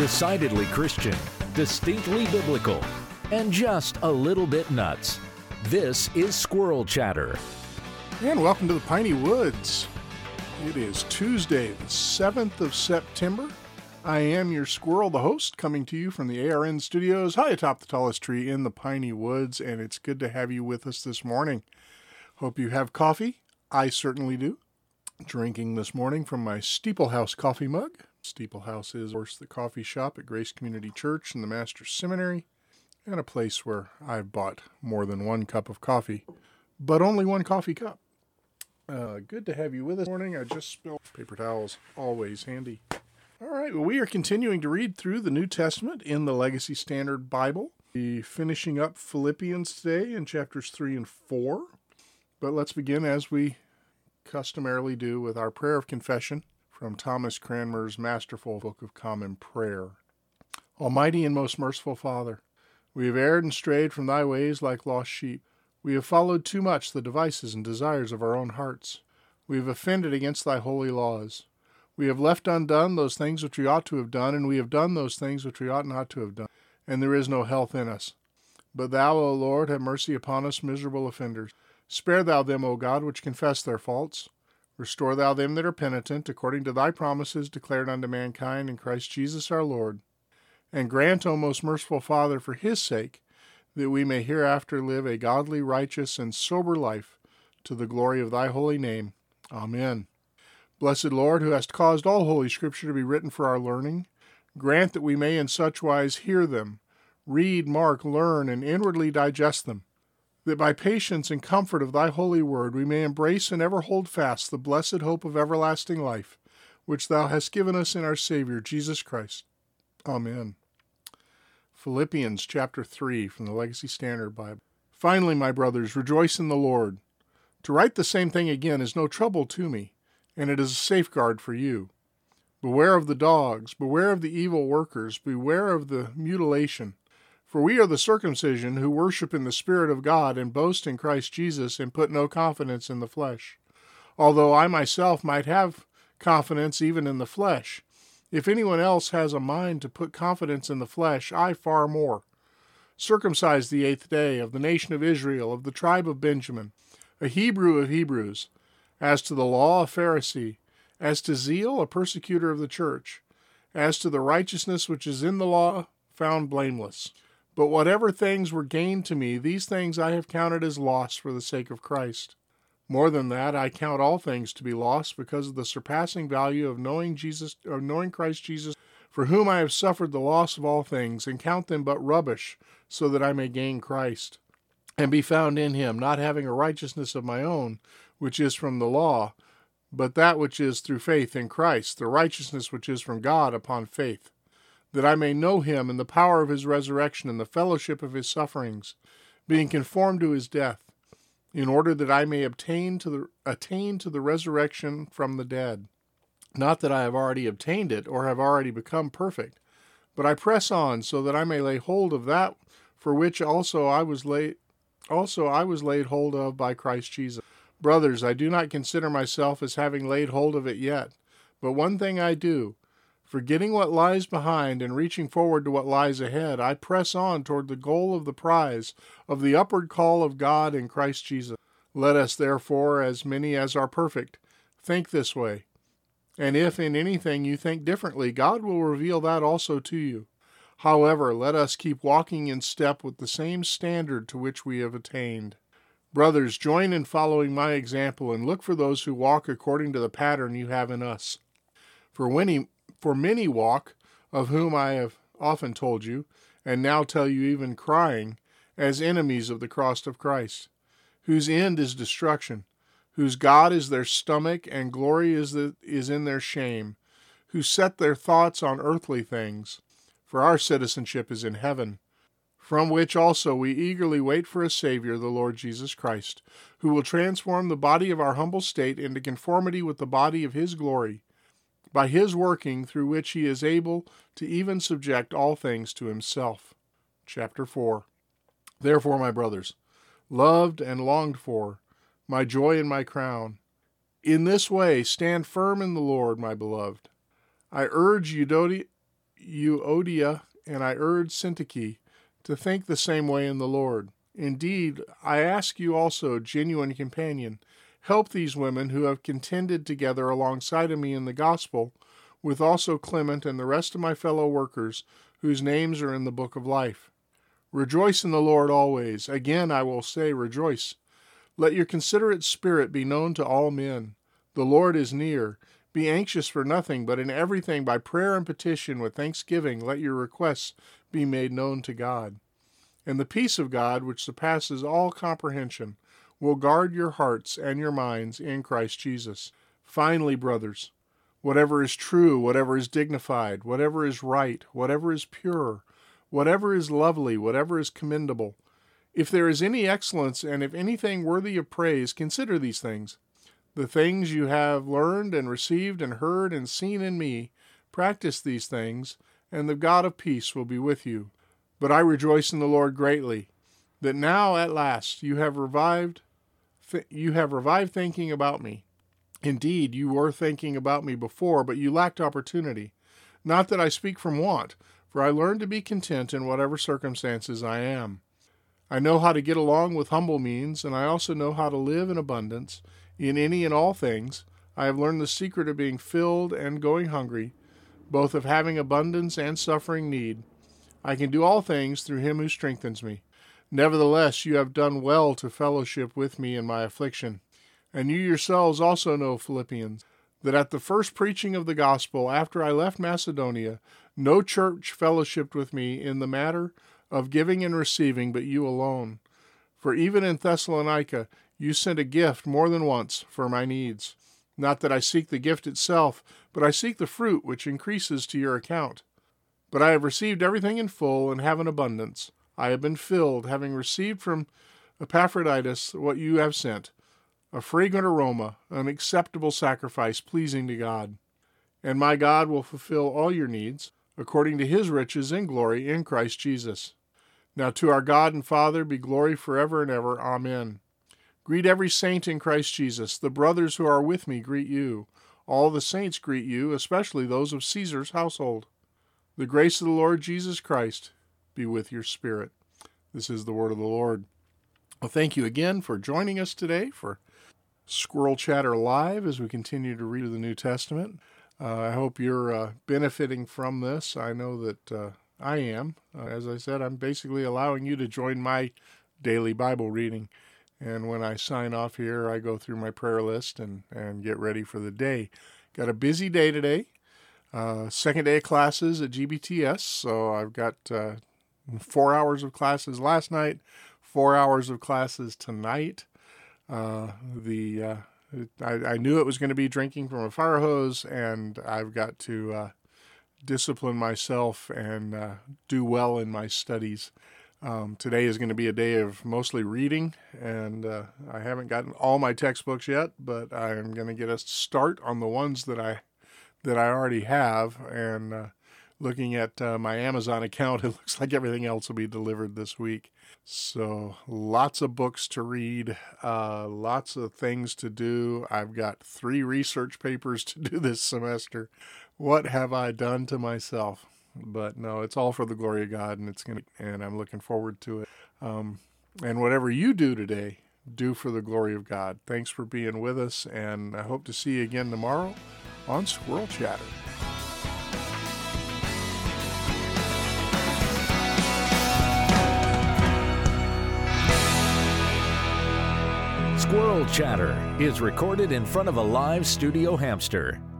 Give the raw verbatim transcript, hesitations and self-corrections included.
Decidedly Christian, distinctly biblical, and just a little bit nuts. This is Squirrel Chatter. And welcome to the Piney Woods. It is Tuesday, the seventh of September. I am your squirrel, the host, coming to you from the A R N studios high atop the tallest tree in the Piney Woods, and it's good to have you with us this morning. Hope you have coffee. I certainly do. Drinking this morning from my Steeplehouse coffee mug. Steeplehouse is, of course, the coffee shop at Grace Community Church and the Master's Seminary, and a place where I've bought more than one cup of coffee, but only one coffee cup. Uh, good to have you with us this morning. I just spilled paper towels, always handy. All right, well, we are continuing to read through the New Testament in the Legacy Standard Bible. We're finishing up Philippians today in chapters three and four, but let's begin as we customarily do with our prayer of confession from Thomas Cranmer's masterful Book of Common Prayer. Almighty and most merciful Father, we have erred and strayed from thy ways like lost sheep. We have followed too much the devices and desires of our own hearts. We have offended against thy holy laws. We have left undone those things which we ought to have done, and we have done those things which we ought not to have done, and there is no health in us. But thou, O Lord, have mercy upon us, miserable offenders. Spare thou them, O God, which confess their faults. Restore thou them that are penitent, according to thy promises declared unto mankind in Christ Jesus our Lord. And grant, O most merciful Father, for his sake, that we may hereafter live a godly, righteous, and sober life, to the glory of thy holy name. Amen. Blessed Lord, who hast caused all holy Scripture to be written for our learning, grant that we may in such wise hear them, read, mark, learn, and inwardly digest them, that by patience and comfort of thy holy word we may embrace and ever hold fast the blessed hope of everlasting life, which thou hast given us in our Savior, Jesus Christ. Amen. Philippians chapter three from the Legacy Standard Bible. Finally, my brothers, rejoice in the Lord. To write the same thing again is no trouble to me, and it is a safeguard for you. Beware of the dogs, beware of the evil workers, beware of the mutilation. For we are the circumcision who worship in the Spirit of God and boast in Christ Jesus and put no confidence in the flesh. Although I myself might have confidence even in the flesh, if anyone else has a mind to put confidence in the flesh, I far more. Circumcised the eighth day, of the nation of Israel, of the tribe of Benjamin, a Hebrew of Hebrews, as to the law a Pharisee, as to zeal a persecutor of the church, as to the righteousness which is in the law found blameless. But whatever things were gained to me, these things I have counted as loss for the sake of Christ. More than that, I count all things to be lost because of the surpassing value of knowing Jesus, of knowing Christ Jesus, for whom I have suffered the loss of all things, and count them but rubbish, so that I may gain Christ, and be found in him, not having a righteousness of my own, which is from the law, but that which is through faith in Christ, the righteousness which is from God upon faith, that I may know him in the power of his resurrection and the fellowship of his sufferings, being conformed to his death, in order that I may obtain to the, attain to the resurrection from the dead. Not that I have already obtained it, or have already become perfect, but I press on, so that I may lay hold of that for which also I was laid, also I was laid hold of by Christ Jesus. Brothers, I do not consider myself as having laid hold of it yet, but one thing I do, forgetting what lies behind and reaching forward to what lies ahead, I press on toward the goal of the prize of the upward call of God in Christ Jesus. Let us, therefore, as many as are perfect, think this way. And if in anything you think differently, God will reveal that also to you. However, let us keep walking in step with the same standard to which we have attained. Brothers, join in following my example and look for those who walk according to the pattern you have in us. For when he For many walk, of whom I have often told you, and now tell you even crying, as enemies of the cross of Christ, whose end is destruction, whose God is their stomach, and glory is, the, is in their shame, who set their thoughts on earthly things. For our citizenship is in heaven, from which also we eagerly wait for a Savior, the Lord Jesus Christ, who will transform the body of our humble state into conformity with the body of his glory, by his working, through which he is able to even subject all things to himself. Chapter four. Therefore, my brothers, loved and longed for, my joy and my crown, in this way stand firm in the Lord, my beloved. I urge Euodia, Euodia and I urge Syntyche to think the same way in the Lord. Indeed, I ask you also, genuine companion, help these women who have contended together alongside of me in the gospel, with also Clement and the rest of my fellow workers whose names are in the book of life. Rejoice in the Lord always. Again I will say, rejoice. Let your considerate spirit be known to all men. The Lord is near. Be anxious for nothing, but in everything by prayer and petition with thanksgiving let your requests be made known to God. And the peace of God, which surpasses all comprehension, will guard your hearts and your minds in Christ Jesus. Finally, brothers, whatever is true, whatever is dignified, whatever is right, whatever is pure, whatever is lovely, whatever is commendable, if there is any excellence and if anything worthy of praise, consider these things. The things you have learned and received and heard and seen in me, practice these things, and the God of peace will be with you. But I rejoice in the Lord greatly, that now at last you have revived, th- you have revived thinking about me. Indeed, you were thinking about me before, but you lacked opportunity. Not that I speak from want, for I learned to be content in whatever circumstances I am. I know how to get along with humble means, and I also know how to live in abundance. In any and all things, I have learned the secret of being filled and going hungry, both of having abundance and suffering need. I can do all things through him who strengthens me. Nevertheless, you have done well to fellowship with me in my affliction. And you yourselves also know, Philippians, that at the first preaching of the gospel after I left Macedonia, no church fellowshiped with me in the matter of giving and receiving, but you alone. For even in Thessalonica you sent a gift more than once for my needs. Not that I seek the gift itself, but I seek the fruit which increases to your account. But I have received everything in full and have an abundance. I have been filled, having received from Epaphroditus what you have sent, a fragrant aroma, an acceptable sacrifice pleasing to God. And my God will fulfill all your needs, according to his riches in glory in Christ Jesus. Now to our God and Father be glory forever and ever. Amen. Greet every saint in Christ Jesus. The brothers who are with me greet you. All the saints greet you, especially those of Caesar's household. The grace of the Lord Jesus Christ be with your spirit. This is the word of the Lord. Well, thank you again for joining us today for Squirrel Chatter Live as we continue to read the New Testament. Uh, I hope you're uh, benefiting from this. I know that uh, I am. Uh, as I said, I'm basically allowing you to join my daily Bible reading. And when I sign off here, I go through my prayer list and, and get ready for the day. Got a busy day today. Uh, second day of classes at G B T S, so I've got uh, four hours of classes last night, four hours of classes tonight. Uh, the uh, I, I knew it was going to be drinking from a fire hose, and I've got to uh, discipline myself and uh, do well in my studies. Um, today is going to be a day of mostly reading, and uh, I haven't gotten all my textbooks yet, but I'm going to get a start on the ones that I that I already have, and uh, looking at uh, my Amazon account, it looks like everything else will be delivered this week. So lots of books to read, uh, lots of things to do. I've got three research papers to do this semester. What have I done to myself? But no, it's all for the glory of God, and it's gonna, and I'm looking forward to it. Um, and whatever you do today, do for the glory of God. Thanks for being with us, and I hope to see you again tomorrow on Squirrel Chatter. Squirrel Chatter is recorded in front of a live studio hamster.